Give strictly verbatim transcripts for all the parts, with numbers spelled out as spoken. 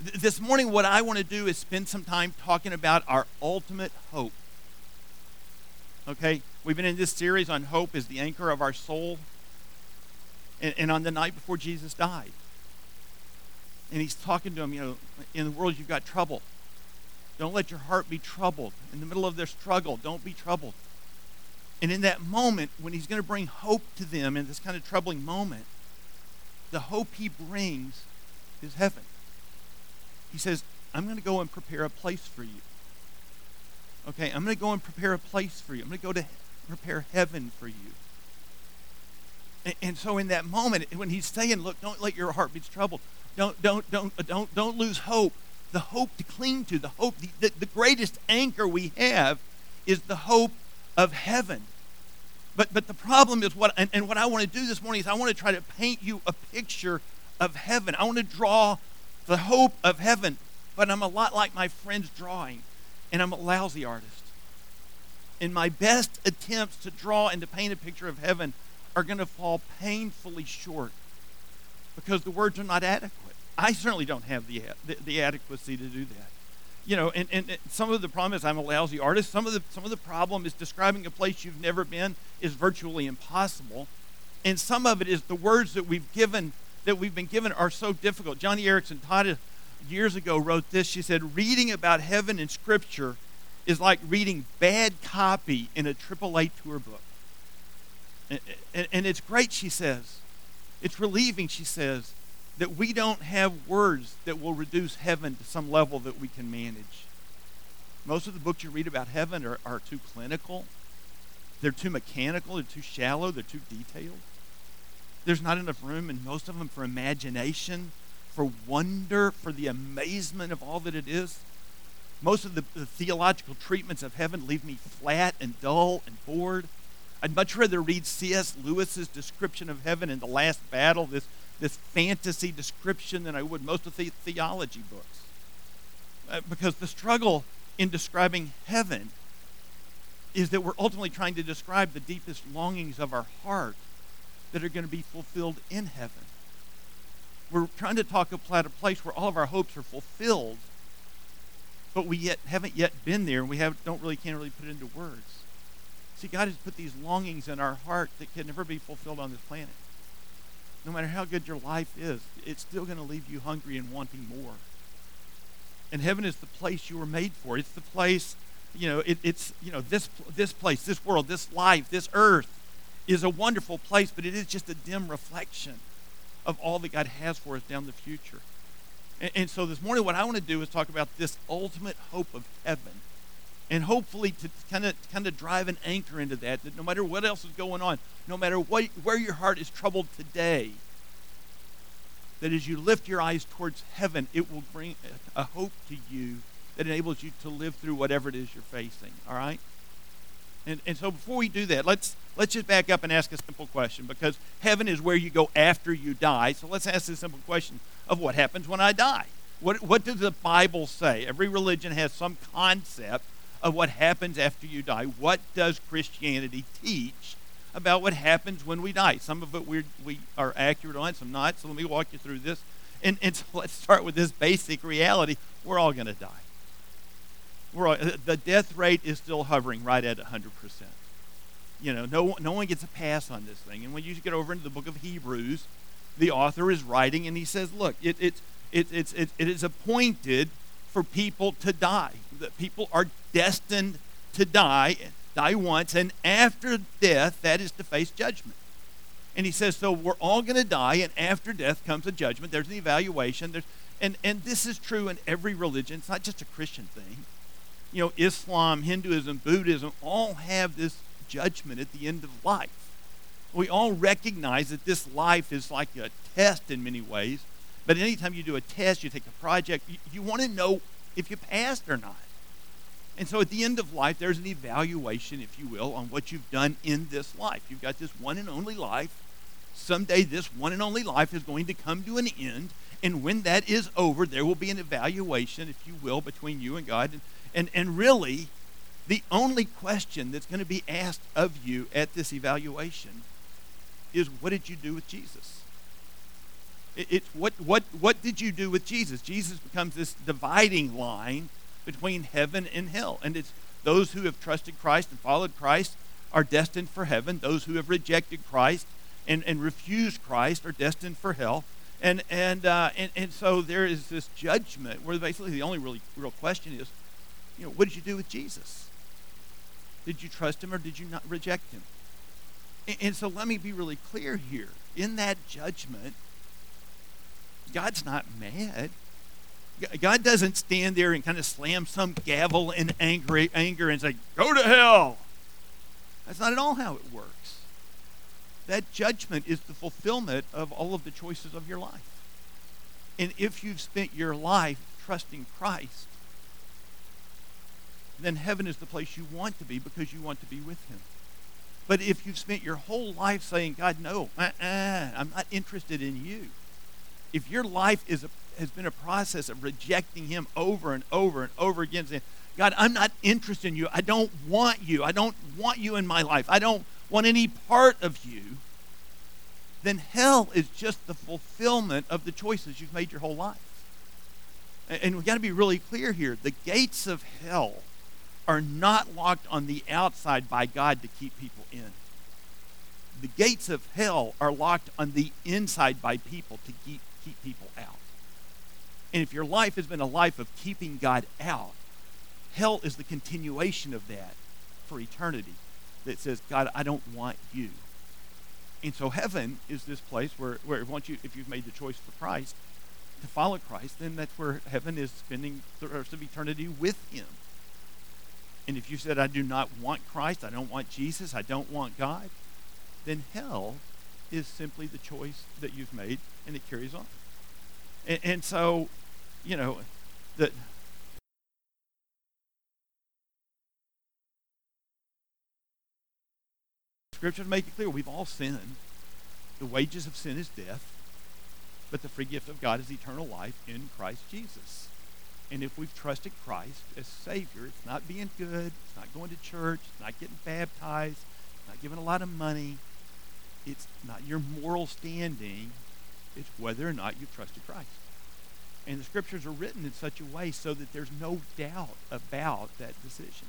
Th- This morning, what I want to do is spend some time talking about our ultimate hope. Okay? We've been in this series on hope as the anchor of our soul. And, and on the night before Jesus died. And he's talking to him, you know, in the world you've got trouble. Don't let your heart be troubled. In the middle of their struggle, don't be troubled. And in that moment, when he's going to bring hope to them in this kind of troubling moment, the hope he brings is heaven. He says, I'm going to go and prepare a place for you. Okay, I'm going to go and prepare a place for you. I'm going to go to prepare heaven for you. And, and so in that moment, when he's saying, look, don't let your heart be troubled. Don't, don't, don't, don't, don't lose hope. The hope to cling to, the hope, the, the, the greatest anchor we have is the hope of heaven. But but the problem is what, and, and what I want to do this morning is I want to try to paint you a picture of heaven. I want to draw the hope of heaven, but I'm a lot like my friend's drawing, and I'm a lousy artist. And my best attempts to draw and to paint a picture of heaven are going to fall painfully short because the words are not adequate. I certainly don't have the, the, the adequacy to do that. You know, and, and, and some of the problem is I'm a lousy artist. Some of the some of the problem is describing a place you've never been is virtually impossible. And some of it is the words that we've given, that we've been given are so difficult. Johnny Erickson Tata years ago wrote this. She said, reading about heaven in Scripture is like reading bad copy in a triple A tour book. And, and, and it's great, she says. It's relieving, she says, that we don't have words that will reduce heaven to some level that we can manage. Most of the books you read about heaven are, are too clinical. They're too mechanical. They're too shallow. They're too detailed. There's not enough room in most of them for imagination, for wonder, for the amazement of all that it is. Most of the, the theological treatments of heaven leave me flat and dull and bored. I'd much rather read C S Lewis's description of heaven in The Last Battle, this, this fantasy description, than I would most of the theology books. Uh, because the struggle in describing heaven is that we're ultimately trying to describe the deepest longings of our heart that are going to be fulfilled in heaven. We're trying to talk about a place where all of our hopes are fulfilled, but we yet haven't yet been there, and we have, don't really can't really put it into words. See, God has put these longings in our heart that can never be fulfilled on this planet. No matter how good your life is, it's still going to leave you hungry and wanting more. And heaven is the place you were made for. It's the place, you know, it, it's, you know, this this place, this world, this life, this earth is a wonderful place, but it is just a dim reflection of all that God has for us down the future. And, and so this morning what I want to do is talk about this ultimate hope of heaven. And hopefully to kind of kind of drive an anchor into that, that no matter what else is going on, no matter what, where your heart is troubled today, that as you lift your eyes towards heaven, it will bring a, a hope to you that enables you to live through whatever it is you're facing, all right? And and so before we do that, let's let's just back up and ask a simple question, because heaven is where you go after you die. So let's ask this simple question of what happens when I die. What what does the Bible say? Every religion has some concept of what happens after you die. What does Christianity teach about what happens when we die? Some of it we're, we are accurate on, some not. So let me walk you through this. And, and so let's start with this basic reality. We're all going to die. We're all, the death rate is still hovering right at one hundred percent. You know, no, no one gets a pass on this thing. And when you get over into the book of Hebrews, the author is writing and he says, look, it, it, it, it's, it, it is appointed for people to die. That people are destined to die, die once, and after death, that is to face judgment. And he says, so we're all going to die, and after death comes a judgment. There's an evaluation. There's, and, and this is true in every religion. It's not just a Christian thing. You know, Islam, Hinduism, Buddhism all have this judgment at the end of life. We all recognize that this life is like a test in many ways. But anytime you do a test, you take a project, you, you want to know if you passed or not. And so at the end of life, there's an evaluation, if you will, on what you've done in this life. You've got this one and only life. Someday this one and only life is going to come to an end. And when that is over, there will be an evaluation, if you will, between you and God. And, and, and really, the only question that's going to be asked of you at this evaluation is, what did you do with Jesus? It, it's what, what, what did you do with Jesus? Jesus becomes this dividing line between heaven and hell. And it's those who have trusted Christ and followed Christ are destined for heaven. Those who have rejected Christ and, and refused Christ are destined for hell. And and, uh, and and so there is this judgment where basically the only really real question is, you know, what did you do with Jesus? Did you trust him or did you not reject him? And, and so let me be really clear here. In that judgment, God's not mad. God doesn't stand there and kind of slam some gavel in angry anger and say, go to hell. That's not at all how it works. That judgment is the fulfillment of all of the choices of your life. And if you've spent your life trusting Christ, then heaven is the place you want to be because you want to be with him. But if you've spent your whole life saying, God, no, uh-uh, I'm not interested in you. If your life is a, has been a process of rejecting him over and over and over again, saying, God, I'm not interested in you. I don't want you. I don't want you in my life. I don't want any part of you. Then hell is just the fulfillment of the choices you've made your whole life. And, and we've got to be really clear here. The gates of hell are not locked on the outside by God to keep people in. The gates of hell are locked on the inside by people to keep, keep people out. And if your life has been a life of keeping God out, hell is the continuation of that for eternity that says, God, I don't want you. And so heaven is this place where, where once you, if you've made the choice for Christ, to follow Christ, then that's where heaven is spending the rest of eternity with him. And if you said, I do not want Christ, I don't want Jesus, I don't want God, then hell is simply the choice that you've made, and it carries on. And, and so, you know, the Scriptures make it clear we've all sinned. The wages of sin is death, but the free gift of God is eternal life in Christ Jesus. And if we've trusted Christ as Savior, it's not being good, it's not going to church, it's not getting baptized, it's not giving a lot of money, it's not your moral standing, it's whether or not you've trusted Christ. And the Scriptures are written in such a way so that there's no doubt about that decision.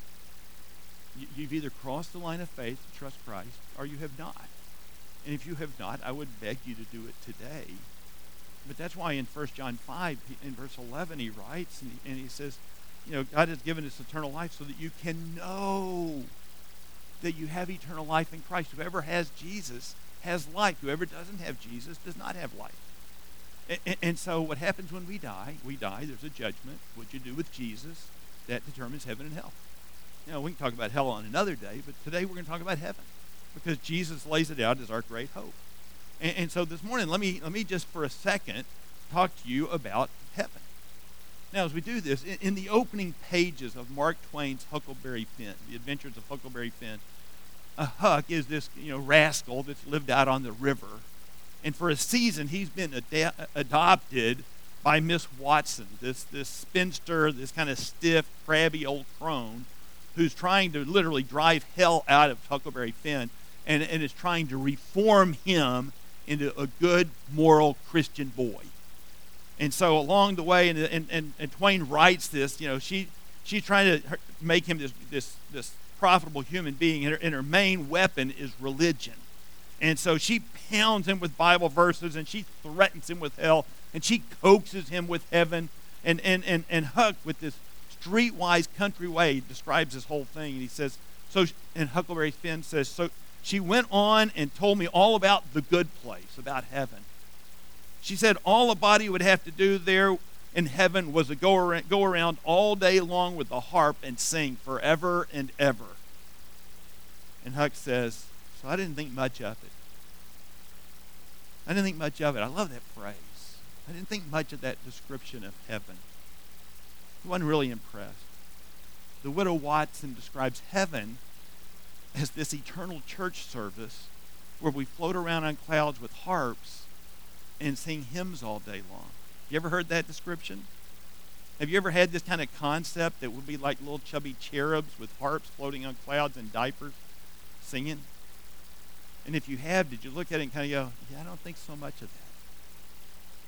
You've either crossed the line of faith to trust Christ, or you have not. And if you have not, I would beg you to do it today. But that's why in First John five, in verse eleven, he writes, and he, and he says, you know, God has given us eternal life so that you can know that you have eternal life in Christ. Whoever has Jesus has life. Whoever doesn't have Jesus does not have life. And, and, and so what happens when we die, we die, there's a judgment. What you do with Jesus, that determines heaven and hell. You know, we can talk about hell on another day, but today we're going to talk about heaven because Jesus lays it out as our great hope. And, and so this morning, let me let me just for a second talk to you about heaven. Now, as we do this, in, in the opening pages of Mark Twain's Huckleberry Finn, The Adventures of Huckleberry Finn, a Huck is this you know rascal that's lived out on the river, and for a season he's been ad- adopted by Miss Watson, this this spinster, this kind of stiff, crabby old crone, who's trying to literally drive hell out of Huckleberry Finn and, and is trying to reform him into a good, moral Christian boy. And so along the way, and, and, and, and Twain writes this, you know, she she's trying to make him this this, this profitable human being, and her, and her main weapon is religion. And so she pounds him with Bible verses, and she threatens him with hell, and she coaxes him with heaven. And, and, and, and Huck, with this streetwise country way, describes this whole thing. And he says, so, and Huckleberry Finn says, so she went on and told me all about the good place, about heaven. She said all a body would have to do there in heaven was to go around, go around all day long with the harp and sing forever and ever. And Huck says, so I didn't think much of it. I didn't think much of it. I love that phrase. I didn't think much of that description of heaven. I wasn't really impressed. The widow Watson describes heaven as this eternal church service where we float around on clouds with harps and sing hymns all day long. You ever heard that description? Have you ever had this kind of concept that would be like little chubby cherubs with harps floating on clouds and diapers singing? And if you have, did you look at it and kind of go, yeah, I don't think so much of that.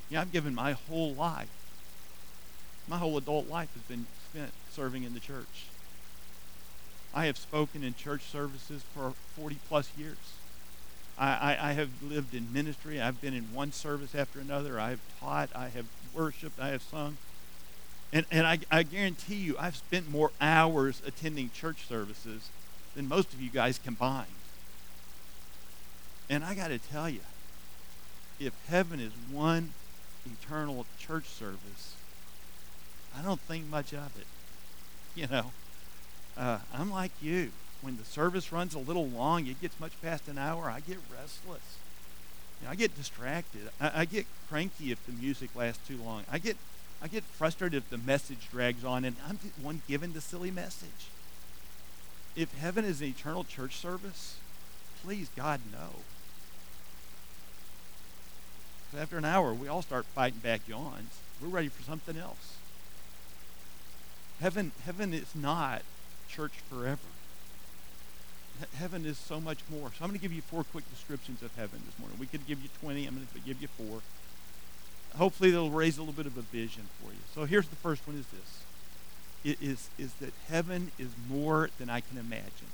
You know, I've given my whole life, my whole adult life has been spent serving in the church. I have spoken in church services for forty plus years. I, I, I have lived in ministry. I've been in one service after another. I have taught. I have worshiped. I have sung. And, and I, I guarantee you, I've spent more hours attending church services than most of you guys combined. And I got to tell you, if heaven is one eternal church service, I don't think much of it. You know, uh, I'm like you. When the service runs a little long, it gets much past an hour, I get restless. You know, I get distracted. I, I get cranky if the music lasts too long. I get I get frustrated if the message drags on, and I'm the one giving the silly message. If heaven is an eternal church service, please, God, no. So after an hour, we all start fighting back yawns. We're ready for something else. Heaven, heaven is not church forever. He- heaven is so much more. So I'm going to give you four quick descriptions of heaven this morning. We could give you twenty. I'm going to give you four. Hopefully they'll raise a little bit of a vision for you. So here's the first one is this. It is, is that heaven is more than I can imagine.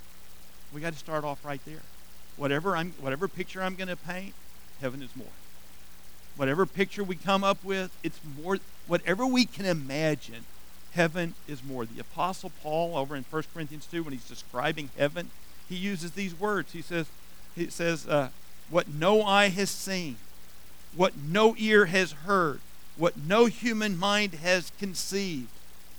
We got to start off right there. Whatever I'm, whatever picture I'm going to paint, heaven is more. Whatever picture we come up with, it's more. Whatever we can imagine, heaven is more. The Apostle Paul, over in First Corinthians two, when he's describing heaven, he uses these words. He says, he says, uh, what no eye has seen, what no ear has heard, what no human mind has conceived.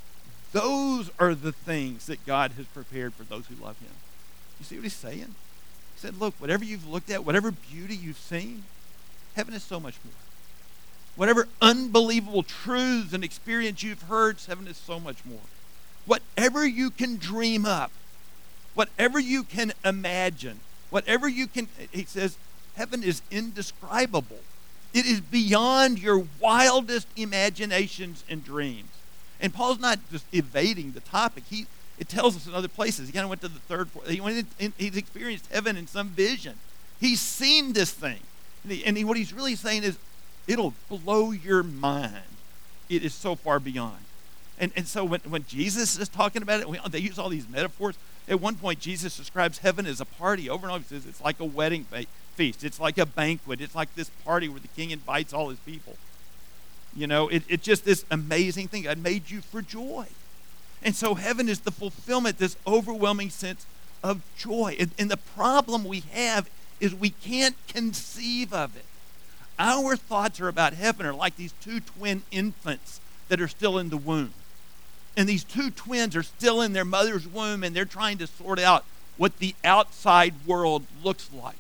Those are the things that God has prepared for those who love him. You see what he's saying? He said, look, whatever you've looked at, whatever beauty you've seen, heaven is so much more. Whatever unbelievable truths and experience you've heard, heaven is so much more. Whatever you can dream up, whatever you can imagine, whatever you can, he says, heaven is indescribable. It is beyond your wildest imaginations and dreams. And Paul's not just evading the topic. He it tells us in other places. He kind of went to the third. He went in, in, he's experienced heaven in some vision. He's seen this thing, and, he, and he, what he's really saying is, it'll blow your mind. It is so far beyond. And and so when when Jesus is talking about it, we, they use all these metaphors. At one point, Jesus describes heaven as a party. Over and over, he says it's like a wedding feast. It's like a banquet. It's like this party where the king invites all his people. You know, it, it's just this amazing thing. God made you for joy. And so heaven is the fulfillment, this overwhelming sense of joy. And, and the problem we have is we can't conceive of it. Our thoughts are about heaven are like these two twin infants that are still in the womb. And these two twins are still in their mother's womb, and they're trying to sort out what the outside world looks like.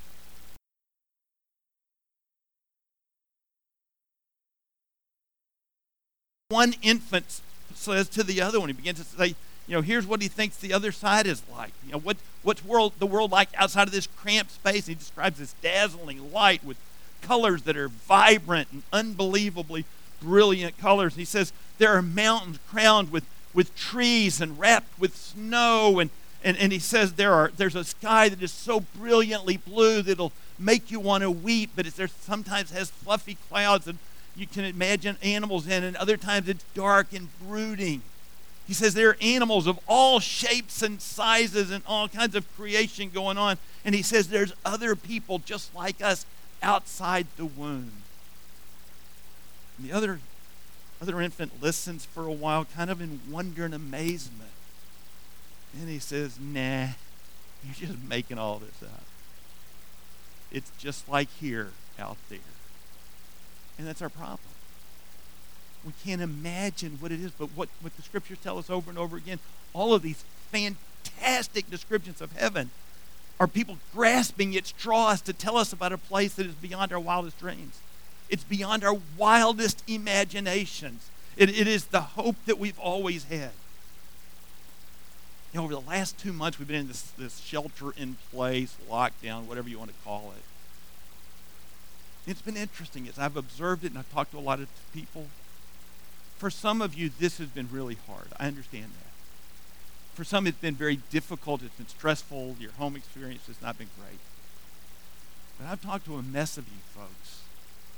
One infant says to the other one, he begins to say, you know, here's what he thinks the other side is like. You know, what what's world the world like outside of this cramped space? And he describes this dazzling light with colors that are vibrant and unbelievably brilliant colors. He says there are mountains crowned with, with trees and wrapped with snow, and, and, and he says there are there's a sky that is so brilliantly blue that it'll make you want to weep, but it's, there sometimes has fluffy clouds and you can imagine animals in, and other times it's dark and brooding. He says there are animals of all shapes and sizes and all kinds of creation going on, and he says there's other people just like us outside the womb. And the other, other infant listens for a while, kind of in wonder and amazement. And he says, nah, you're just making all this up. It's just like here out there. And that's our problem. We can't imagine what it is, but what, what the scriptures tell us over and over again, all of these fantastic descriptions of heaven are people grasping at straws to tell us about a place that is beyond our wildest dreams. It's beyond our wildest imaginations. It, it is the hope that we've always had. You know, over the last two months, we've been in this, this shelter-in-place, lockdown, whatever you want to call it. It's been interesting as I've observed it and I've talked to a lot of people. For some of you, this has been really hard. I understand that. For some, it's been very difficult. It's been stressful. Your home experience has not been great. But I've talked to a mess of you folks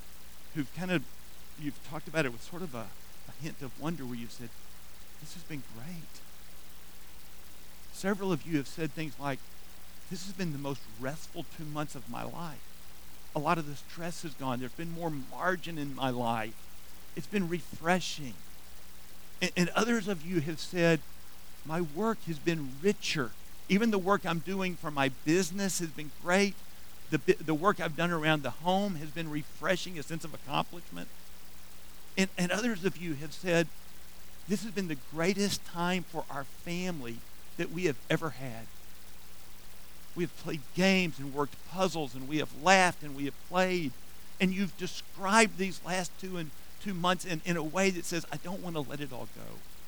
who've kind of, you've talked about it with sort of a, a hint of wonder where you've said, this has been great. Several of you have said things like, this has been the most restful two months of my life. A lot of the stress has gone. There's been more margin in my life. It's been refreshing. And, and others of you have said, my work has been richer. Even the work I'm doing for my business has been great. The, the work I've done around the home has been refreshing, a sense of accomplishment. And, and others of you have said, this has been the greatest time for our family that we have ever had. We have played games and worked puzzles, and we have laughed and we have played. And you've described these last two and two months in, in a way that says, I don't want to let it all go.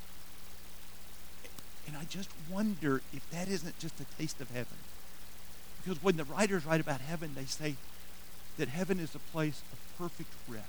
And I just wonder if that isn't just a taste of heaven. Because when the writers write about heaven, they say that heaven is a place of perfect rest.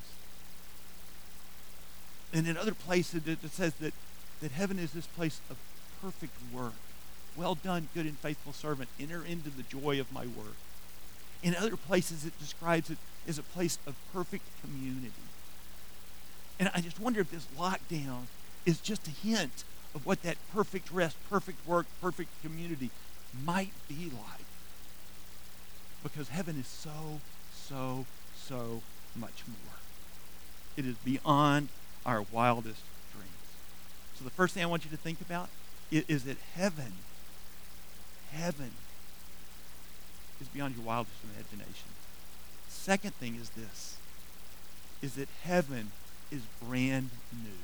And in other places, it says that, that heaven is this place of perfect work. Well done, good and faithful servant. Enter into the joy of my work. In other places, it describes it as a place of perfect community. And I just wonder if this lockdown is just a hint of what that perfect rest, perfect work, perfect community might be like. Because heaven is so, so, so much more. It is beyond our wildest dreams. So the first thing I want you to think about is, is that heaven, heaven is beyond your wildest imagination. Second thing is this, is that heaven is brand new.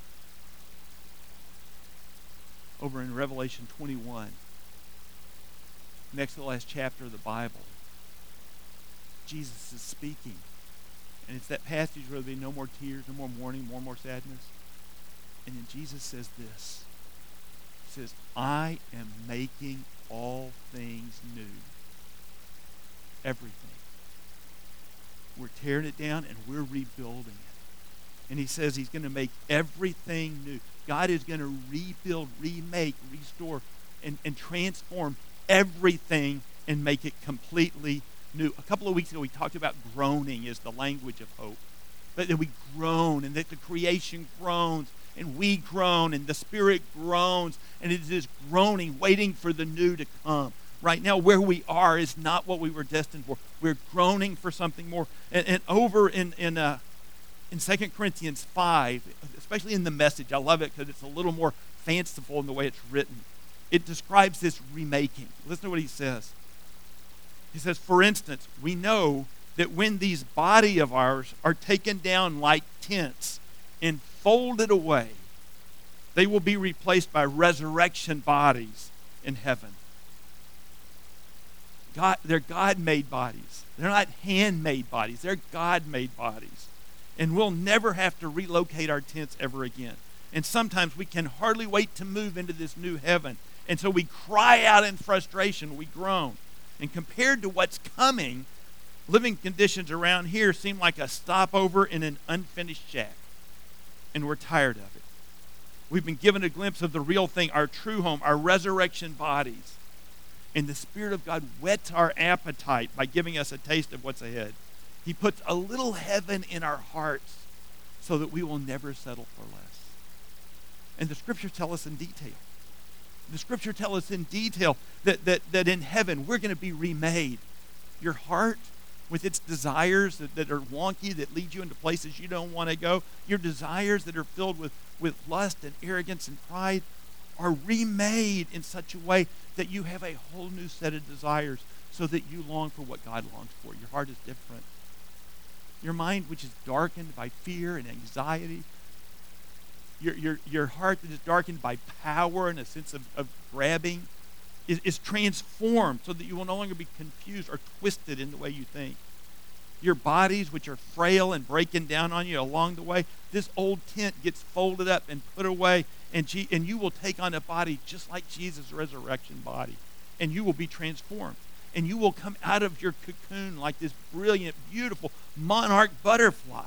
Over in Revelation twenty-one, next to the last chapter of the Bible, Jesus is speaking. And it's that passage where there'll be no more tears, no more mourning, more and more sadness. And then Jesus says this. He says, I am making all things new. Everything. We're tearing it down and we're rebuilding it. And he says he's going to make everything new. God is going to rebuild, remake, restore, and, and transform everything and make it completely new. A couple of weeks ago, we talked about groaning as the language of hope. That, that we groan, and that the creation groans, and we groan, and the Spirit groans, and it is this groaning, waiting for the new to come. Right now, where we are is not what we were destined for. We're groaning for something more. And, and over in in uh, in Second Corinthians five, especially in the Message, I love it because it's a little more fanciful in the way it's written. It describes this remaking. Listen to what he says. He says, for instance, we know that when these body of ours are taken down like tents and folded away, they will be replaced by resurrection bodies in heaven. God, they're God-made bodies. They're not handmade bodies. They're God-made bodies. And we'll never have to relocate our tents ever again. And sometimes we can hardly wait to move into this new heaven. And so we cry out in frustration. We groan. And compared to what's coming, living conditions around here seem like a stopover in an unfinished shack. And we're tired of it. We've been given a glimpse of the real thing, our true home, our resurrection bodies. And the Spirit of God whets our appetite by giving us a taste of what's ahead. He puts a little heaven in our hearts so that we will never settle for less. And the Scriptures tell us in detail. The Scripture tells us in detail that, that, that in heaven we're going to be remade. Your heart, with its desires that, that are wonky, that lead you into places you don't want to go, your desires that are filled with, with lust and arrogance and pride, are remade in such a way that you have a whole new set of desires so that you long for what God longs for. Your heart is different. Your mind, which is darkened by fear and anxiety, your, your, your heart that is darkened by power and a sense of, of grabbing, is, is transformed so that you will no longer be confused or twisted in the way you think. Your bodies, which are frail and breaking down on you along the way, this old tent gets folded up and put away, and, G- and you will take on a body just like Jesus' resurrection body, and you will be transformed. And you will come out of your cocoon like this brilliant, beautiful monarch butterfly.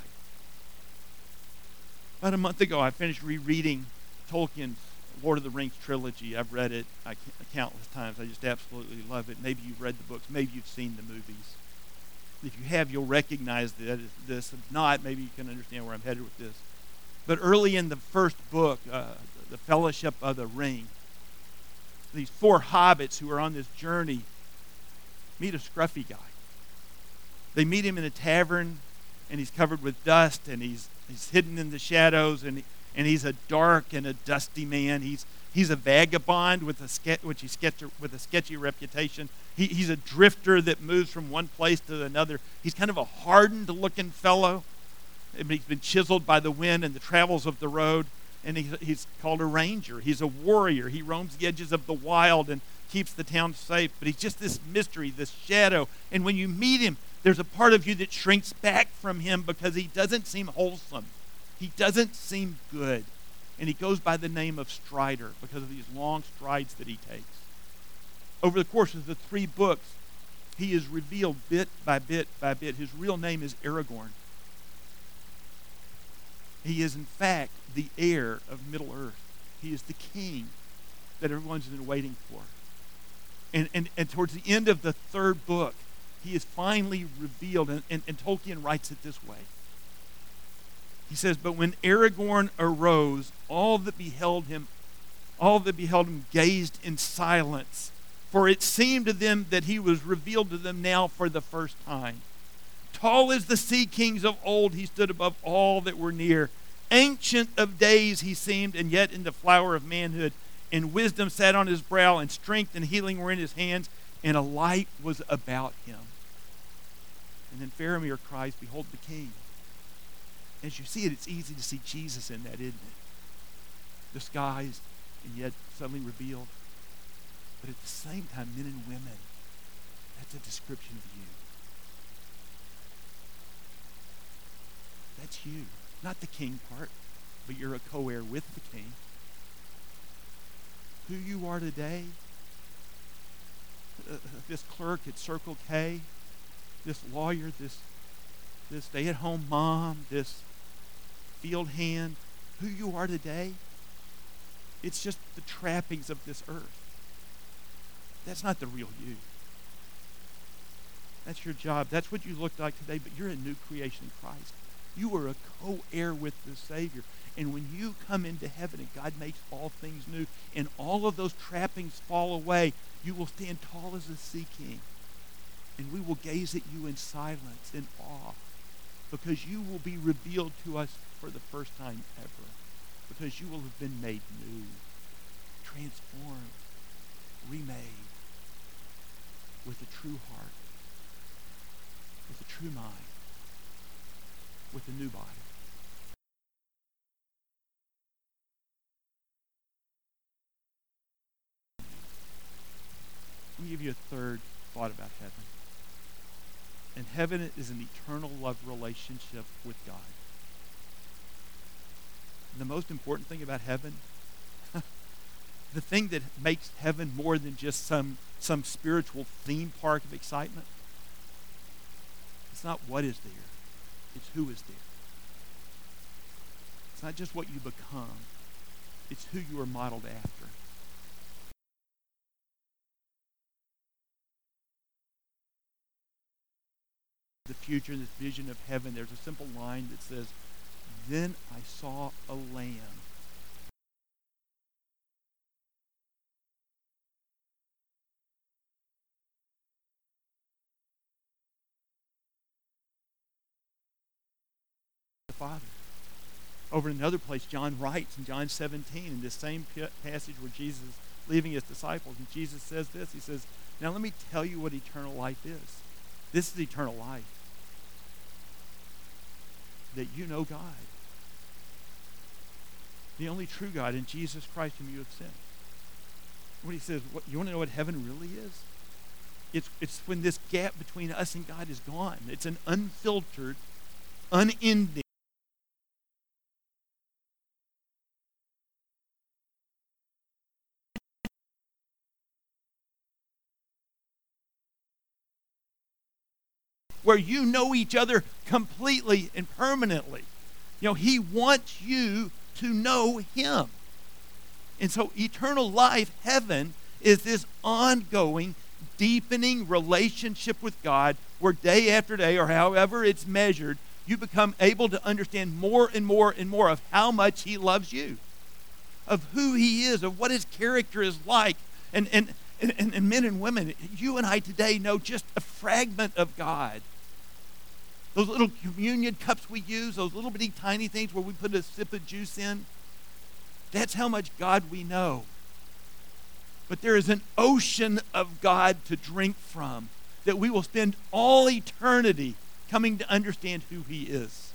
About a month ago, I finished rereading Tolkien's Lord of the Rings trilogy. I've read it I countless times. I just absolutely love it. Maybe you've read the books. Maybe you've seen the movies. If you have, you'll recognize that this. If not, maybe you can understand where I'm headed with this. But early in the first book, uh, the Fellowship of the Ring, these four hobbits who are on this journey meet a scruffy guy. They meet him in a tavern, and he's covered with dust, and he's he's hidden in the shadows, and he, and he's a dark and a dusty man. He's he's a vagabond with a ske- which he sketch with a sketchy reputation. He, he's a drifter that moves from one place to another. He's kind of a hardened-looking fellow. He's been chiseled by the wind and the travels of the road, and he, he's called a ranger. He's a warrior. He roams the edges of the wild and keeps the town safe. But he's just this mystery, this shadow. And when you meet him, there's a part of you that shrinks back from him because he doesn't seem wholesome. He doesn't seem good. And he goes by the name of Strider because of these long strides that he takes. Over the course of the three books, he is revealed bit by bit by bit. His real name is Aragorn. He is, in fact, the heir of Middle-earth. He is the king that everyone's been waiting for. And, and, and towards the end of the third book, he is finally revealed, and, and, and Tolkien writes it this way. He says, "But when Aragorn arose, all that beheld him, all that beheld him gazed in silence, for it seemed to them that he was revealed to them now for the first time. Tall as the sea kings of old, he stood above all that were near. Ancient of days he seemed, and yet in the flower of manhood, and wisdom sat on his brow, and strength and healing were in his hands, and a light was about him." And then Faramir cries, "Behold the king." As you see it, it's easy to see Jesus in that, isn't it? Disguised and yet suddenly revealed. But at the same time, men and women, that's a description of you. That's you. Not the king part, but you're a co-heir with the king. Who you are today, uh, this clerk at Circle K, this lawyer, this, this stay-at-home mom, this field hand, who you are today, it's just the trappings of this earth. That's not the real you. That's your job. That's what you look like today, but you're a new creation in Christ. You are a co-heir with the Savior. And when you come into heaven and God makes all things new and all of those trappings fall away, you will stand tall as a sea king. And we will gaze at you in silence, in awe, because you will be revealed to us for the first time ever. Because you will have been made new, transformed, remade, with a true heart, with a true mind, with a new body. Let me give you a third thought about heaven. And heaven is an eternal love relationship with God. And the most important thing about heaven, the thing that makes heaven more than just some, some spiritual theme park of excitement, it's not what is there, it's who is there. It's not just what you become, it's who you are modeled after. The future, this vision of heaven, there's a simple line that says, "Then I saw a lamb." The Father. Over in another place, John writes in John seventeen, in this same passage where Jesus is leaving his disciples, and Jesus says this, he says, "Now let me tell you what eternal life is. This is eternal life. That you know God, the only true God, and Jesus Christ whom you have sent." What he says, what, you want to know what heaven really is? It's, it's when this gap between us and God is gone. It's an unfiltered, unending, where you know each other completely and permanently. You know, he wants you to know him. And so eternal life, heaven, is this ongoing, deepening relationship with God where day after day, or however it's measured, you become able to understand more and more and more of how much he loves you, of who he is, of what his character is like. And, and, and, and men and women, you and I today know just a fragment of God. Those little communion cups we use, those little bitty tiny things where we put a sip of juice in, that's how much God we know. But there is an ocean of God to drink from that we will spend all eternity coming to understand who he is.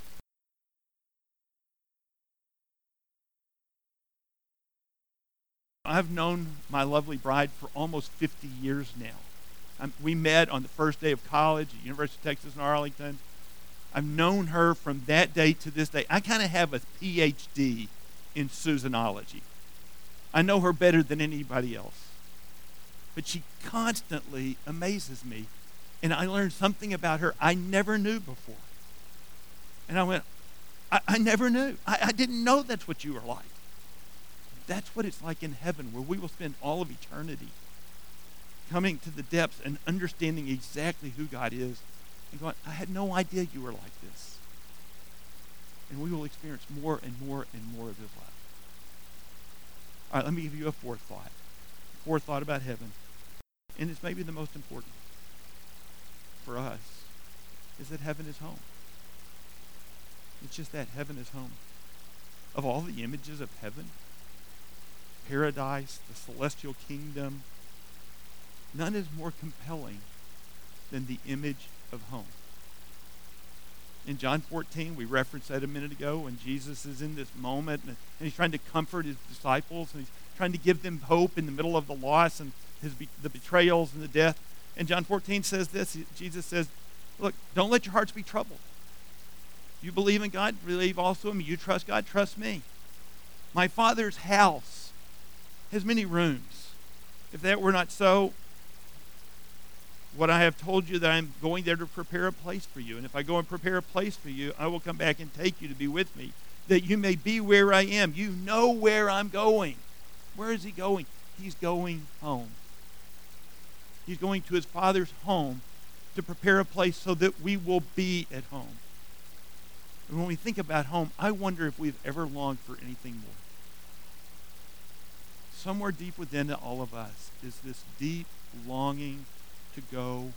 I've known my lovely bride for almost fifty years now. Um, we met on the first day of college at University of Texas in Arlington. I've known her from that day to this day. I kind of have a P H D in Susanology. I know her better than anybody else. But she constantly amazes me. And I learned something about her I never knew before. And I went, I, I never knew. I, I didn't know that's what you were like. That's what it's like in heaven, where we will spend all of eternity coming to the depths and understanding exactly who God is and going, I had no idea you were like this. And we will experience more and more and more of his love. All right, let me give you a fourth thought. Fourth thought about heaven. And it's maybe the most important for us, is that heaven is home. It's just that heaven is home. Of all the images of heaven, paradise, the celestial kingdom, none is more compelling than the image of home. In John fourteen, we referenced that a minute ago, when Jesus is in this moment and, and he's trying to comfort his disciples and he's trying to give them hope in the middle of the loss and his be, the betrayals and the death. And John fourteen says this, Jesus says, look, don't let your hearts be troubled. You believe in God, believe also in me. You trust God, trust me. My Father's house has many rooms. If that were not so, what I have told you, that I'm going there to prepare a place for you. And if I go and prepare a place for you, I will come back and take you to be with me, that you may be where I am. You know where I'm going. Where is he going? He's going home. He's going to his Father's home to prepare a place so that we will be at home. And when we think about home, I wonder if we've ever longed for anything more. Somewhere deep within all of us is this deep longing to go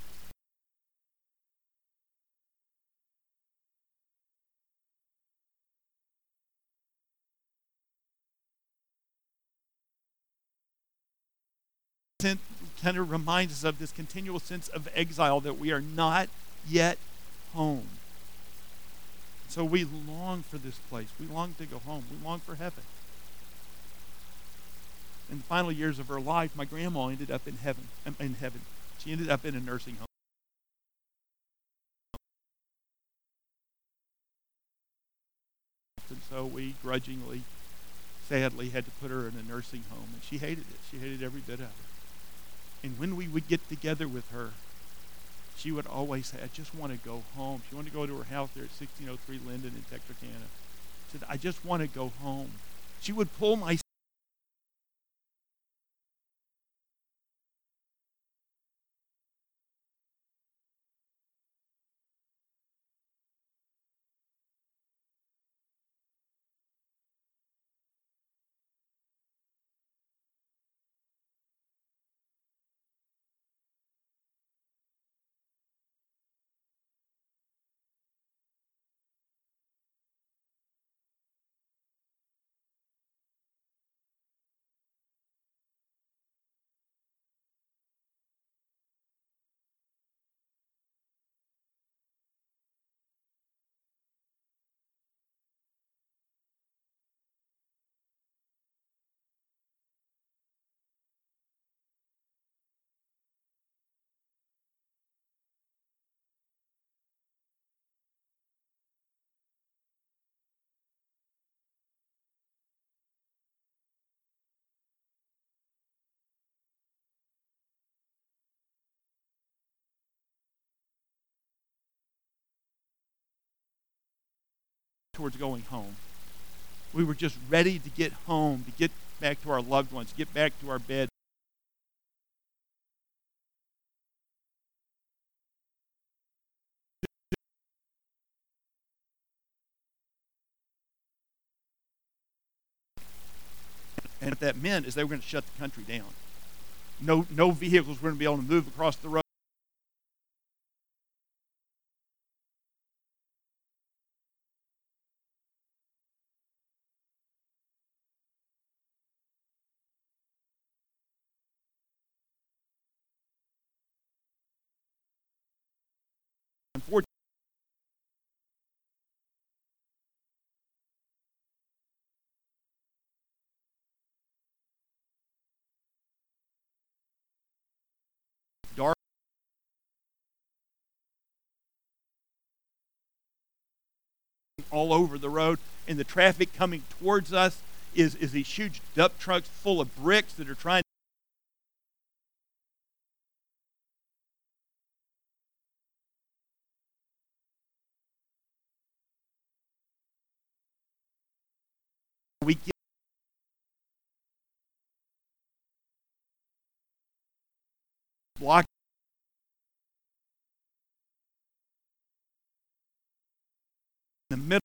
kind of reminds us of this continual sense of exile, that we are not yet home. So we long for this place. We long to go home. We long for heaven. In the final years of her life, my grandma ended up in heaven. In heaven. She ended up in a nursing home. And so we grudgingly, sadly, had to put her in a nursing home. And she hated it. She hated every bit of it. And when we would get together with her, she would always say, I just want to go home. She wanted to go to her house there at sixteen oh three Linden in Texarkana. She said, I just want to go home. She would pull my towards going home. We were just ready to get home, to get back to our loved ones, get back to our bed. And what that meant is they were going to shut the country down. No, no vehicles were going to be able to move across the road. Unfortunately, dark all over the road, and the traffic coming towards us is, is these huge dump trucks full of bricks that are trying to we get blocked in the middle.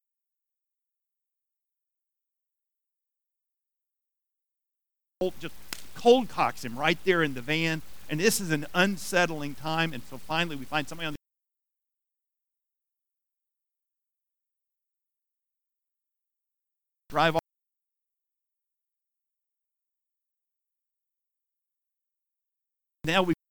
Just cold cocks him right there in the van, and this is an unsettling time. And so finally, we find somebody on the drive off. Now we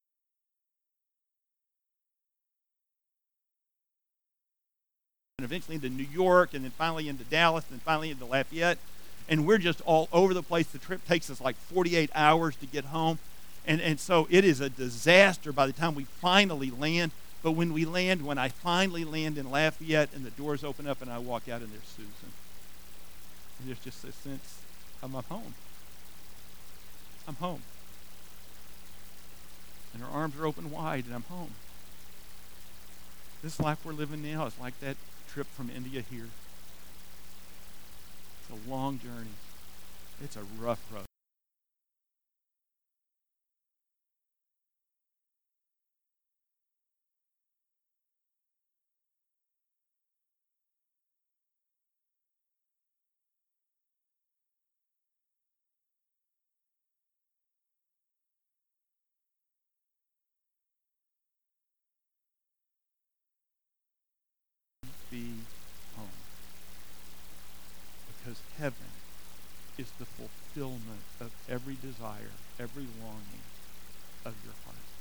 and eventually into New York, and then finally into Dallas, and then finally into Lafayette, and we're just all over the place. The trip takes us like forty-eight hours to get home, and and so it is a disaster by the time we finally land. But when we land, when I finally land in Lafayette, and the doors open up, and I walk out, and there's Susan, and there's just a sense of I'm home. I'm home, and her arms are open wide, and I'm home. This life we're living now is like that trip from India here. It's a long journey. It's a rough road. Be home. Because heaven is the fulfillment of every desire, every longing of your heart.